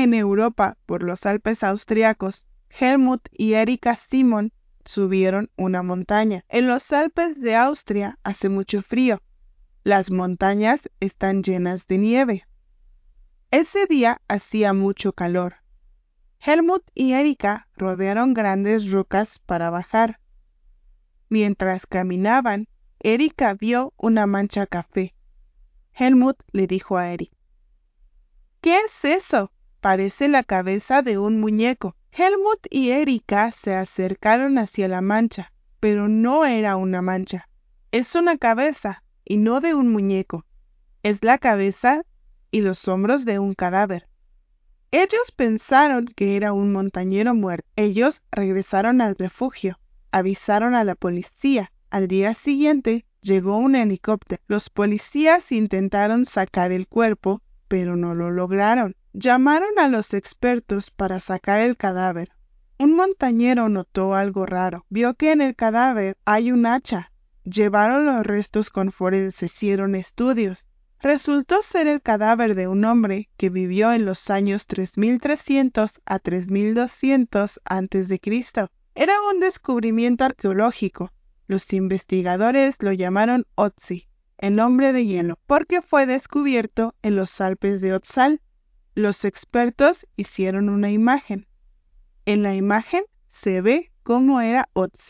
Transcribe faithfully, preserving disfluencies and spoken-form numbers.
en Europa por los Alpes austriacos, Helmut y Erika Simon subieron una montaña. En los Alpes de Austria hace mucho frío. Las montañas están llenas de nieve. Ese día hacía mucho calor. Helmut y Erika rodearon grandes rocas para bajar. Mientras caminaban, Erika vio una mancha café. Helmut le dijo a Erika: ¿Qué es eso? Parece la cabeza de un muñeco. Helmut y Erika se acercaron hacia la mancha, pero no era una mancha. Es una cabeza, y no de un muñeco. Es la cabeza y los hombros de un cadáver. Ellos pensaron que era un montañero muerto. Ellos regresaron al refugio. Avisaron a la policía. Al día siguiente llegó un helicóptero. Los policías intentaron sacar el cuerpo, pero no lo lograron. Llamaron a los expertos para sacar el cadáver. Un montañero notó algo raro. Vio que en el cadáver hay un hacha. Llevaron los restos con forenses, hicieron estudios. Resultó ser el cadáver de un hombre que vivió en los años tres mil trescientos a tres mil doscientos antes de Cristo. Era un descubrimiento arqueológico. Los investigadores lo llamaron Otzi, el hombre de hielo, porque fue descubierto en los Alpes de Otzal. Los expertos hicieron una imagen. En la imagen se ve cómo era Otzi.